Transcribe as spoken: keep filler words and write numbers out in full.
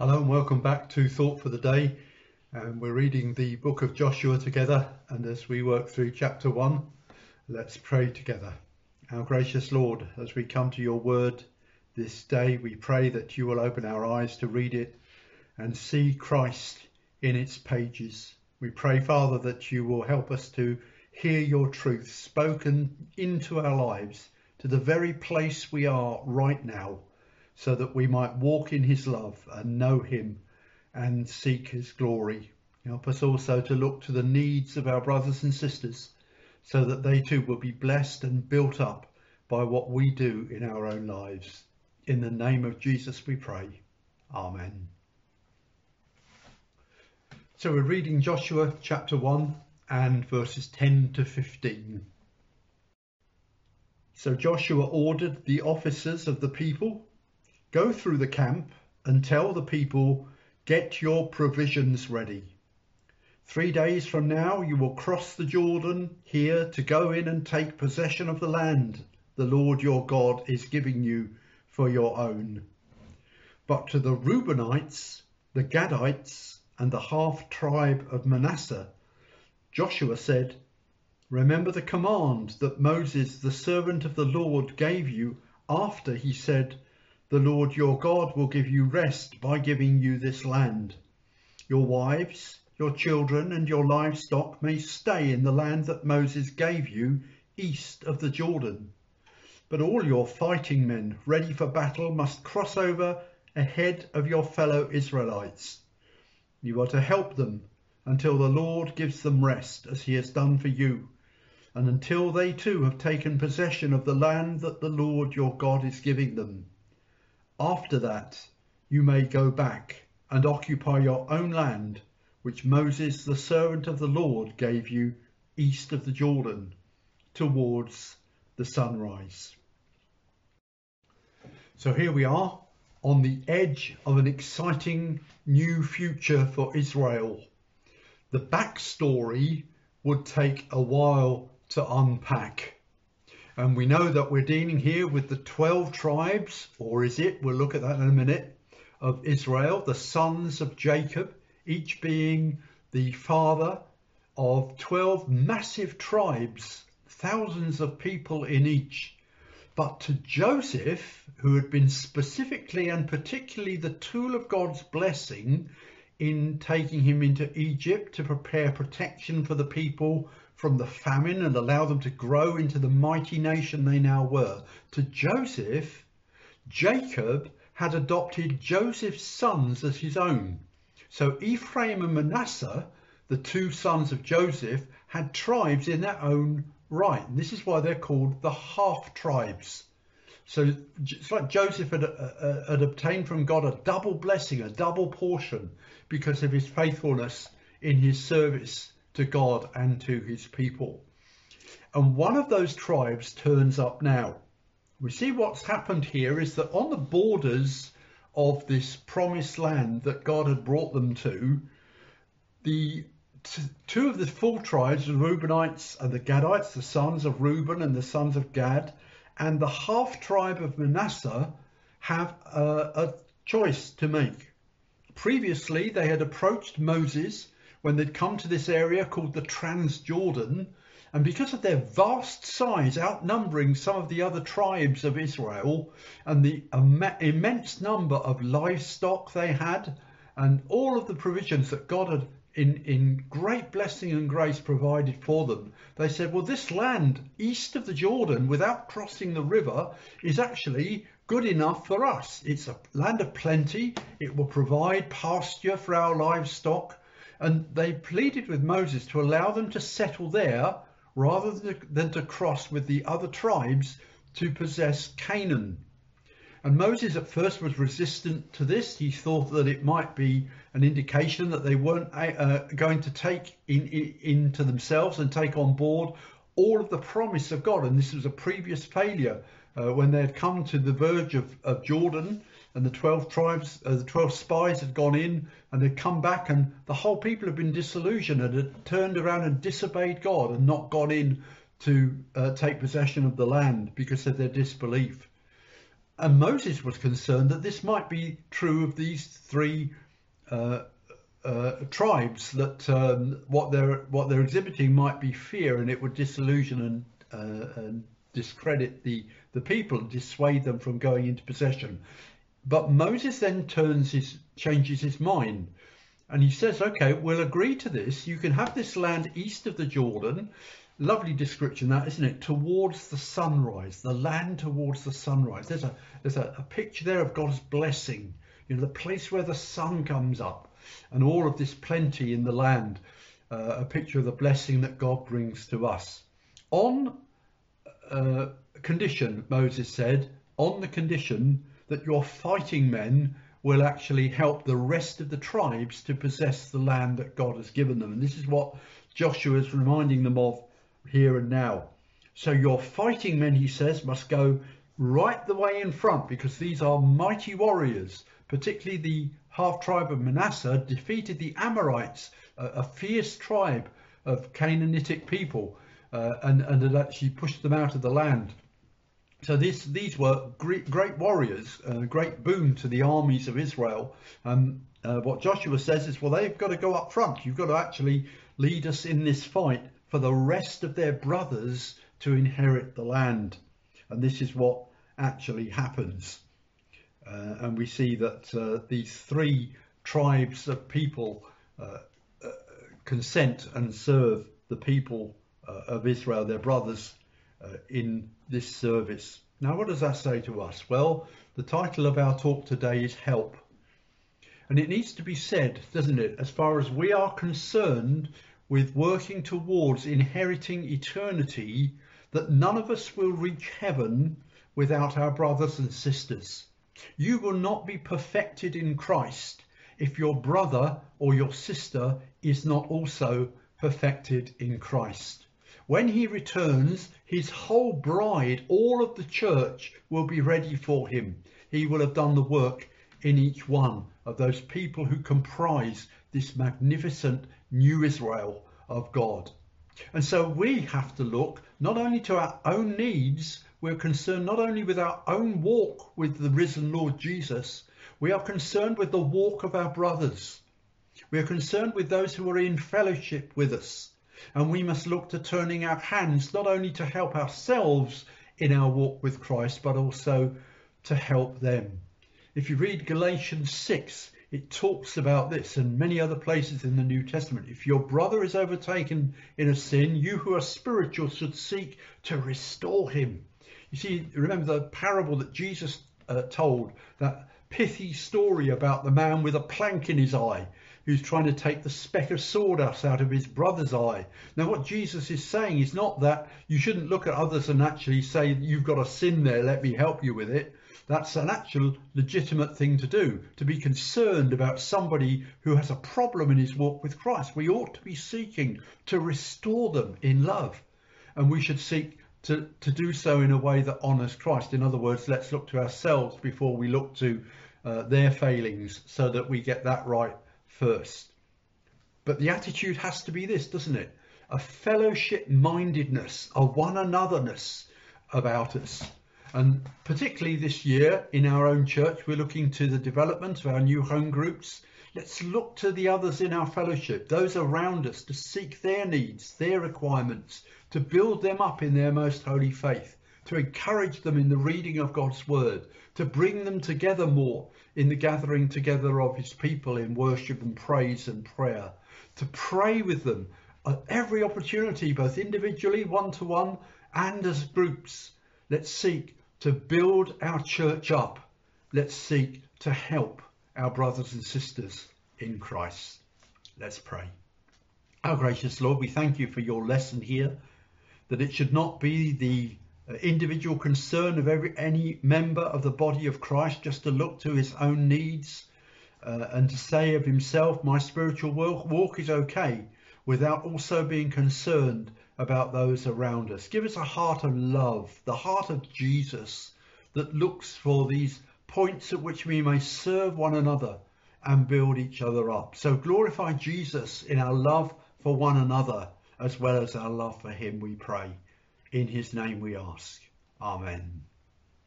Hello and welcome back to Thought for the Day. Um, we're reading the book of Joshua together, and as we work through chapter one, let's pray together. Our gracious Lord, as we come to your word this day, we pray that you will open our eyes to read it and see Christ in its pages. We pray, Father, that you will help us to hear your truth spoken into our lives, to the very place we are right now, so that we might walk in his love and know him and seek his glory. Help us also to look to the needs of our brothers and sisters, so that they too will be blessed and built up by what we do in our own lives. In the name of Jesus we pray. Amen. So we're reading Joshua chapter one and verses ten to fifteen. So Joshua ordered the officers of the people, "Go through the camp and tell the people, get your provisions ready. Three days from now you will cross the Jordan here to go in and take possession of the land the Lord your God is giving you for your own. But to the Reubenites, the Gadites, and the half-tribe of Manasseh, Joshua said, remember the command that Moses, the servant of the Lord, gave you after he said, the Lord your God will give you rest by giving you this land. Your wives, your children, and your livestock may stay in the land that Moses gave you east of the Jordan. But all your fighting men ready for battle must cross over ahead of your fellow Israelites. You are to help them until the Lord gives them rest, as he has done for you, and until they too have taken possession of the land that the Lord your God is giving them. After that, you may go back and occupy your own land, which Moses, the servant of the Lord, gave you east of the Jordan, towards the sunrise." So here we are on the edge of an exciting new future for Israel. The backstory would take a while to unpack. And we know that we're dealing here with the twelve tribes, or is it? We'll look at that in a minute, of Israel, the sons of Jacob, each being the father of twelve massive tribes, thousands of people in each. But to Joseph, who had been specifically and particularly the tool of God's blessing in taking him into Egypt to prepare protection for the people from the famine and allow them to grow into the mighty nation they now were. To Joseph, Jacob had adopted Joseph's sons as his own. So Ephraim and Manasseh, the two sons of Joseph, had tribes in their own right. And this is why they're called the half tribes. So it's like Joseph had, uh, had obtained from God a double blessing, a double portion, because of his faithfulness in his service to God and to his people. And one of those tribes turns up now. We see what's happened here is that on the borders of this promised land that God had brought them to, the t- two of the full tribes, the Reubenites and the Gadites, the sons of Reuben and the sons of Gad, and the half tribe of Manasseh have a, a choice to make. Previously, they had approached Moses when they'd come to this area called the Transjordan, and because of their vast size, outnumbering some of the other tribes of Israel, and the Im- immense number of livestock they had, and all of the provisions that God had in, in great blessing and grace provided for them, they said, well, this land east of the Jordan, without crossing the river, is actually good enough for us. It's a land of plenty. It will provide pasture for our livestock. And they pleaded with Moses to allow them to settle there rather than to cross with the other tribes to possess Canaan. And Moses at first was resistant to this. He thought that it might be an indication that they weren't uh, going to take in, in, into themselves and take on board all of the promise of God. And this was a previous failure uh, when they had come to the verge of, of Jordan, and the twelve tribes, uh, the twelve spies had gone in and had come back, and the whole people had been disillusioned and had turned around and disobeyed God and not gone in to uh, take possession of the land because of their disbelief. and Moses was concerned that this might be true of these three uh, uh, tribes, that um, what they're what they're exhibiting might be fear, and it would disillusion and, uh, and discredit the the people and dissuade them from going into possession. But Moses then turns his changes his mind, and he says, okay, we'll agree to this. You can have this land east of the Jordan. Lovely description, that, isn't it? Towards the sunrise, the land towards the sunrise. There's a there's a, a picture there of God's blessing, you know, the place where the sun comes up, and all of this plenty in the land. Uh, a picture of the blessing that God brings to us. On uh, condition, Moses said, on the condition that your fighting men will actually help the rest of the tribes to possess the land that God has given them. And this is what Joshua is reminding them of here and now. So your fighting men, he says, must go right the way in front, because these are mighty warriors. Particularly the half tribe of Manasseh defeated the Amorites, a, a fierce tribe of Canaanitic people, uh, and, and had actually pushed them out of the land. So this, these were great, great warriors, a uh, great boon to the armies of Israel. Um, uh, what Joshua says is, well, they've got to go up front. You've got to actually lead us in this fight for the rest of their brothers to inherit the land. And this is what actually happens. Uh, and we see that uh, these three tribes of people uh, uh, consent and serve the people uh, of Israel, their brothers, uh, in this service. Now, what does that say to us? Well, the title of our talk today is Help. And it needs to be said, doesn't it, as far as we are concerned with working towards inheriting eternity, that none of us will reach heaven without our brothers and sisters. You will not be perfected in Christ if your brother or your sister is not also perfected in Christ. When he returns, his whole bride, all of the church, will be ready for him. He will have done the work in each one of those people who comprise this magnificent new Israel of God. And so we have to look not only to our own needs, we're concerned not only with our own walk with the risen Lord Jesus, we are concerned with the walk of our brothers. We are concerned with those who are in fellowship with us. And we must look to turning our hands not only to help ourselves in our walk with Christ, but also to help them. If you read Galatians six, it talks about this, and many other places in the New Testament. If your brother is overtaken in a sin, you who are spiritual should seek to restore him. You see, remember the parable that Jesus uh, told, that pithy story about the man with a plank in his eye, who's trying to take the speck of sawdust out of his brother's eye. Now, what Jesus is saying is not that you shouldn't look at others and actually say, you've got a sin there, let me help you with it. That's an actual legitimate thing to do, to be concerned about somebody who has a problem in his walk with Christ. We ought to be seeking to restore them in love, and we should seek to, to do so in a way that honours Christ. In other words, let's look to ourselves before we look to uh, their failings, so that we get that right first. But the attitude has to be this, doesn't it? A fellowship mindedness, a one anotherness about us. And particularly this year in our own church, we're looking to the development of our new home groups. Let's look to the others in our fellowship, those around us, to seek their needs, their requirements, to build them up in their most holy faith, to encourage them in the reading of God's word, to bring them together more in the gathering together of his people in worship and praise and prayer, to pray with them at every opportunity, both individually, one-to-one, and as groups. Let's seek to build our church up. Let's seek to help our brothers and sisters in Christ. Let's pray. Our gracious Lord, we thank you for your lesson here, that it should not be the individual concern of every any member of the body of Christ just to look to his own needs uh, and to say of himself, my spiritual walk, walk is okay, without also being concerned about those around us. Give us a heart of love, the heart of Jesus, that looks for these points at which we may serve one another and build each other up. So glorify Jesus in our love for one another, as well as our love for him, we pray. In his name we ask. Amen.